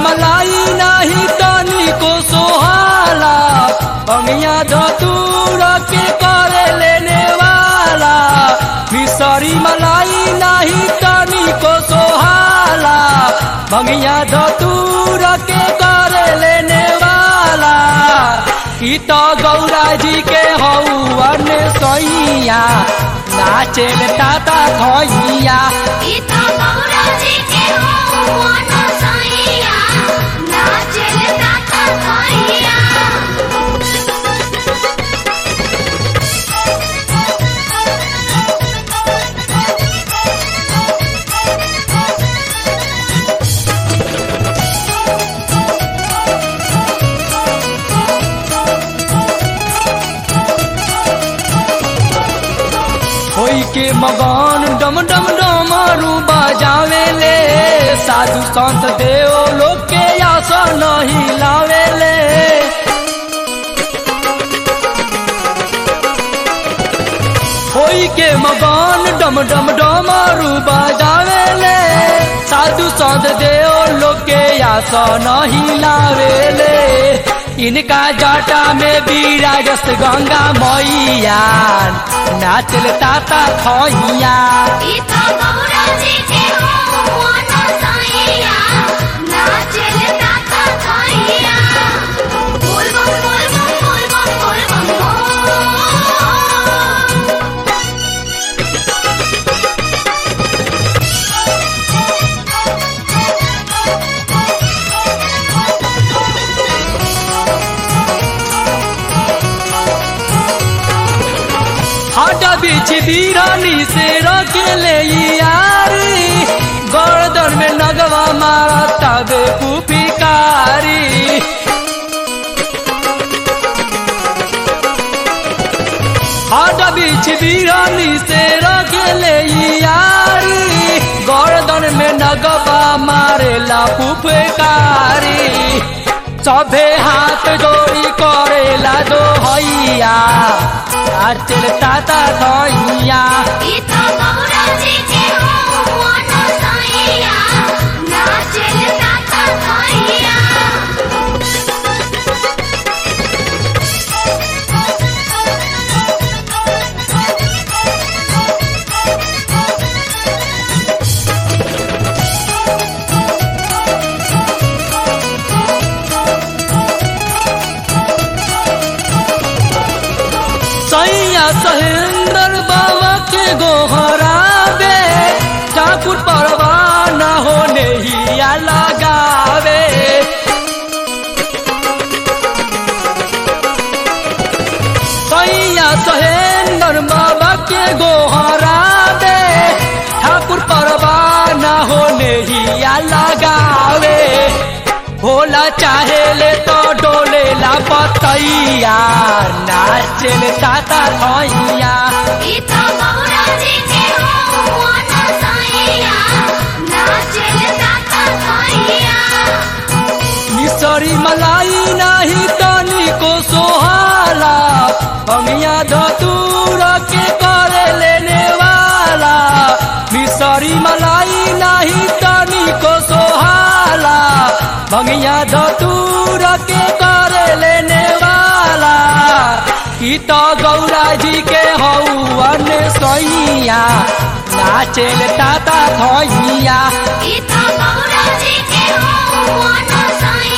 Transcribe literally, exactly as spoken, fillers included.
मलाई नहीं तनी को सोहाला भंगिया धतूर के करे लेने वाला मिसरी मलाई नहीं तनी को सोहाला भंगिया धतूर के करे लेने वाला ई तो गौरा जी के हौवन सैया नाचेल ताता खैया ई तो गौरा जी के हौवन सैया नाचेल ताता खैया होई के मगन डम डम डमरू बजावेले साधु संत देव लोग के आसन हिलावेले होई के मगन डम डम डमरू बजावेले साधु संत देव लोग के आसन हिलावेले इनका जटा में विराजस गंगा मैया नाचल ताता खैया ई तो गौरा जी के हौवन सैया नाचेल ताता खैया बोल बम बोल बम बोल बम बोल बम हटा बीच बीरानी से रखेले यारी गर्दन में नगवा मारा तबे पुपिकारी हटा बीच बीरानी से रखेले यारी गर्दन में नगवा मारेला पुपिकारी सभे हाथ जोड़ी करेला दो हैया नाचल ताता खैया ई तो गौरा जी के हौवन सैया नाचेल ताता खैया सैया सहेंद्र बाबा के गोहरावे ठाकुर परवाना होने हिया लगावे सैया सहेंद्र बाबा के गोहरावे ठाकुर परवाना होने हिया लगावे भोला चाहे ले तो डोले ला पतैया नाचल ताता खैया ई तो गौरा जी के हौवन सैया नाचेल ताता खैया मिसरी मलाई नहीं तनी को सोहाला भंगिया धतूर के करे लेने वाला मिसरी मलाई नहीं तनी को सोहाला भंगिया धतूर के करे लेने वाला ई तो गौरा जी के हौवन सैया नाचेल ताता खैया ई तो गौरा जी के हौवन सैया